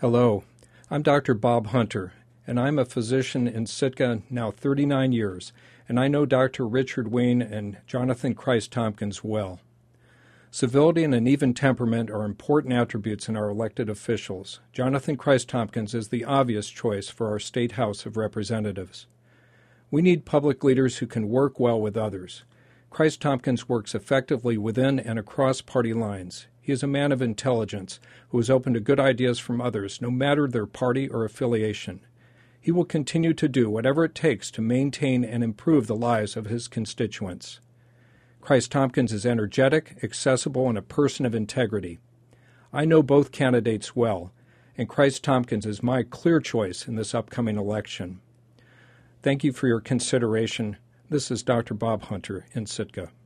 Hello, I'm Dr. Bob Hunter, and I'm a physician in Sitka now 39 years, and I know Dr. Richard Wayne and Jonathan Christ Tompkins well. Civility and an even temperament are important attributes in our elected officials. Jonathan Christ Tompkins is the obvious choice for our State House of Representatives. We need public leaders who can work well with others. Christ Tompkins works effectively within and across party lines. He is a man of intelligence who is open to good ideas from others, no matter their party or affiliation. He will continue to do whatever it takes to maintain and improve the lives of his constituents. Christ Tompkins is energetic, accessible, and a person of integrity. I know both candidates well, and Christ Tompkins is my clear choice in this upcoming election. Thank you for your consideration. This is Dr. Bob Hunter in Sitka.